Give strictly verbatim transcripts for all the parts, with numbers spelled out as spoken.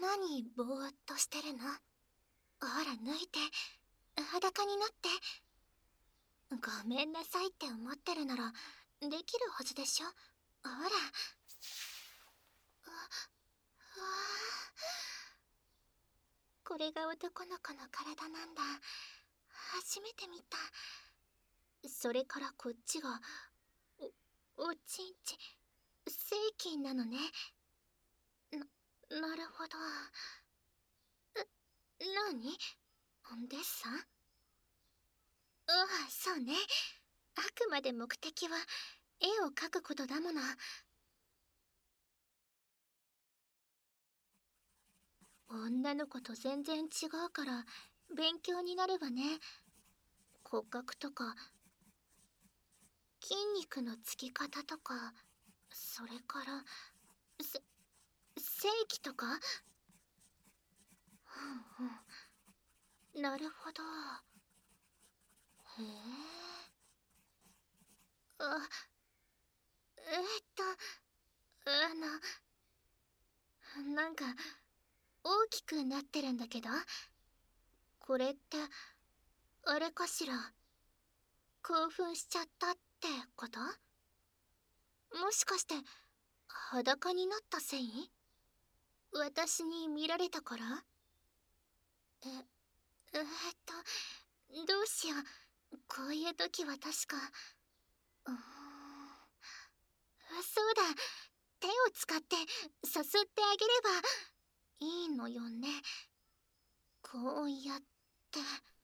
何ぼーっとしてるの？ほら脱いで、裸になって。ごめんなさいって思ってるならできるはずでしょ。ほら。ああ、これが男の子の体なんだ。初めて見た。それからこっちがおおちんち正規なのね。ななるほど。なにデッサン？ああ、そうね。あくまで目的は絵を描くことだもの。女の子と全然違うから勉強になるわね。骨格とか筋肉のつき方とか、それからせ正規とか。うんうん、なるほど。へえ。あ、えー、っとあのなんか大きくなってるんだけど、これってあれかしら。興奮しちゃったってこと？もしかして裸になったせい？私に見られたから？え、えー、っとどうしよう。こういう時は確かうーん、そうだ、手を使ってさすってあげればいいのよね。こうやって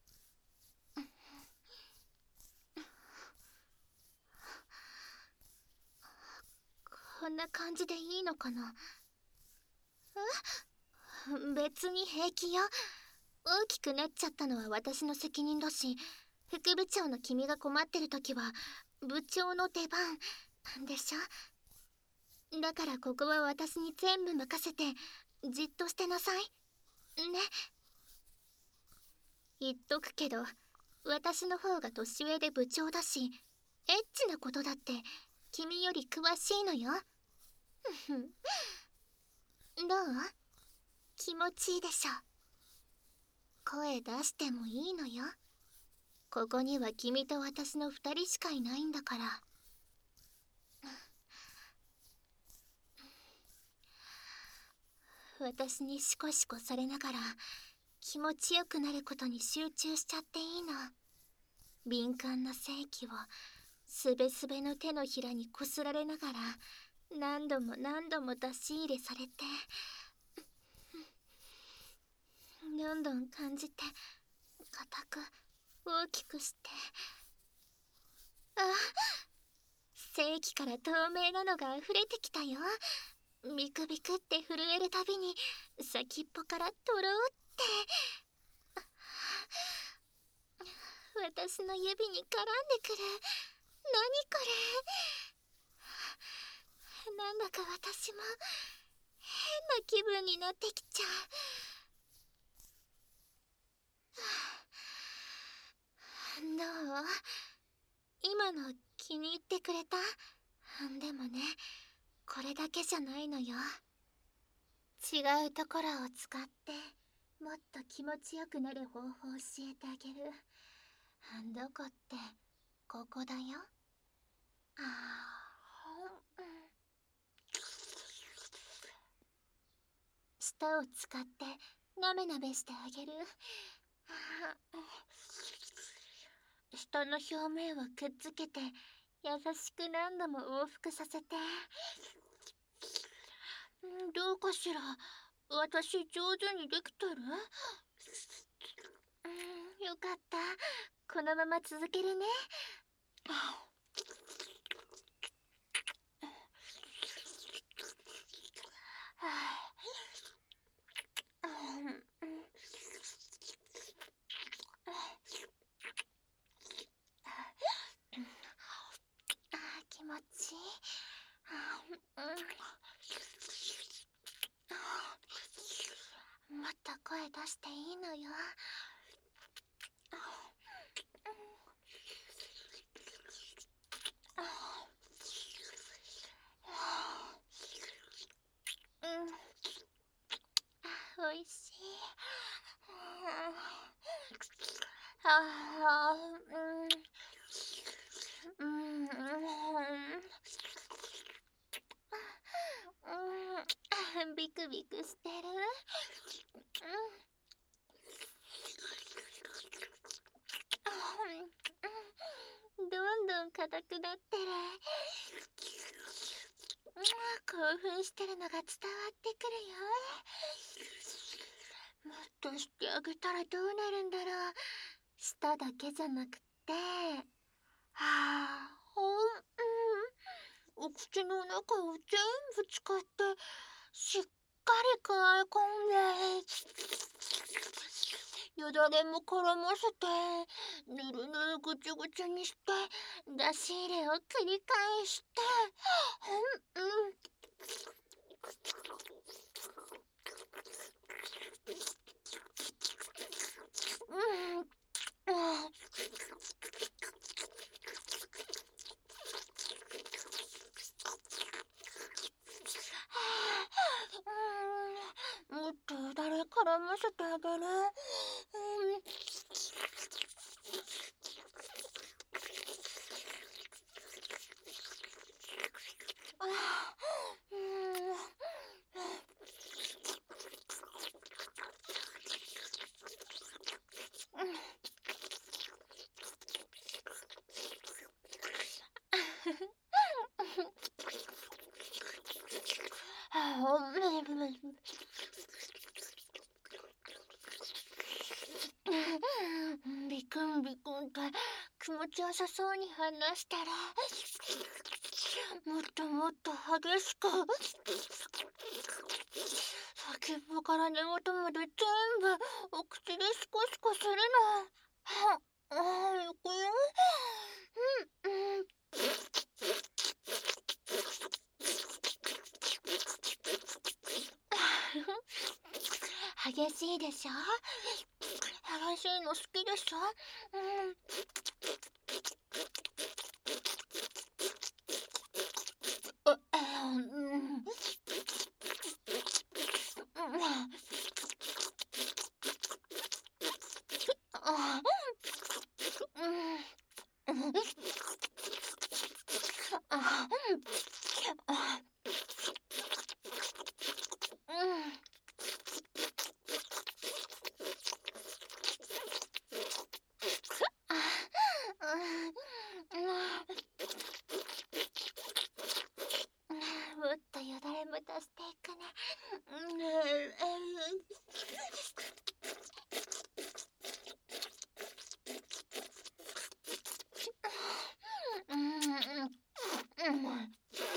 こんな感じでいいのかな。え、別に平気よ。大きくなっちゃったのは私の責任だし、副部長の君が困ってる時は部長の出番でしょ。だからここは私に全部任せてじっとしてなさいね。言っとくけど、私の方が年上で部長だし、エッチなことだって君より詳しいのよ。どう？気持ちいいでしょ。声出してもいいのよ。ここには君と私の二人しかいないんだから。私にシコシコされながら気持ちよくなることに集中しちゃっていいの。敏感な性器をすべすべの手のひらにこすられながら何度も何度も出し入れされて、どんどん感じて固く大きくして、あ、性器から透明なのが溢れてきたよ。ビクビクって震えるたびに先っぽからとろって、私の指に絡んでくる。何これ。なんだか私も変な気分になってきちゃう。どう？今の気に入ってくれた？でもね、これだけじゃないのよ。違うところを使ってもっと気持ちよくなる方法を教えてあげる。どこって、ここだよ。あー、舌を使ってなめなめしてあげる。舌の表面をくっつけて優しく何度も往復させて。どうかしら、私上手にできてる？うん、よかった。このまま続けるね。気持ちいい。もっと声出していいのよ。 あー、うん、うん、うん、うん、ビクビクしてる。うん、どんどん硬くなってる。興奮してるのが伝わってくるよ。もっとしてあげたらどうなるんだろう。舌だけじゃなくて、はあ、ほん、うん、お口の中を全部使ってしっかりくわえ込んで、よだれも絡ませて、ぬるぬるぐちゅぐちゅにして、出し入れを繰り返して、ほん、うん。うん、あうん、もっとよだれ絡ませてあげる。うん、あうん、あビクンビクンって気持ちよさそうに話したら、もっともっと激しく、先っぽから根元まで全部お口でシコシコするの。はあ、いくよ。うん、うん。激しいでしょ？激しいの好きでしょ？うん。あ、うん。あ、うん。あ、あ、うん。もっとよだれも出していくね。うん、うん、うん。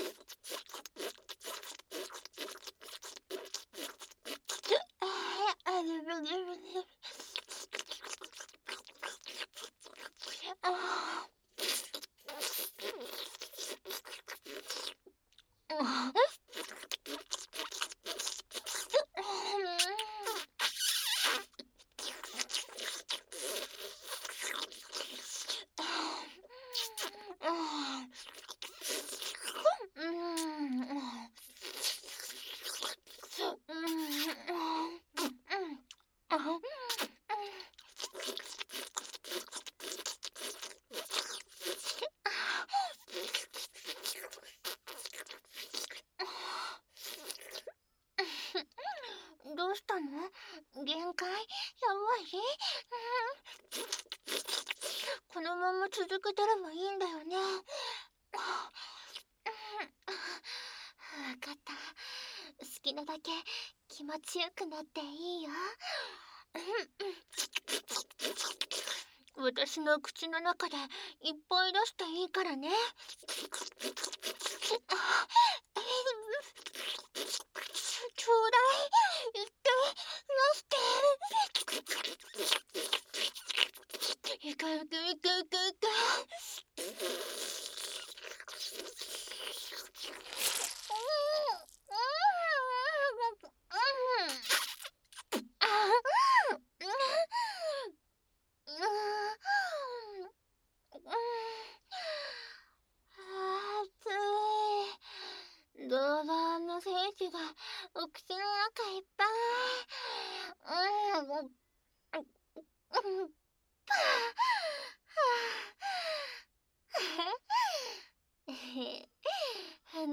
どうしたの？限界？やばい？このまま続けてればいいんだよね。わかった。好きなだけ気持ちよくなっていいよ。私の口の中でいっぱい出していいからね。ちょうだい。言って出して。いくいくいくいくいく。ドーバーの精子がお口の中いっぱい。うん、うん、うん、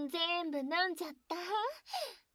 全部飲んじゃった。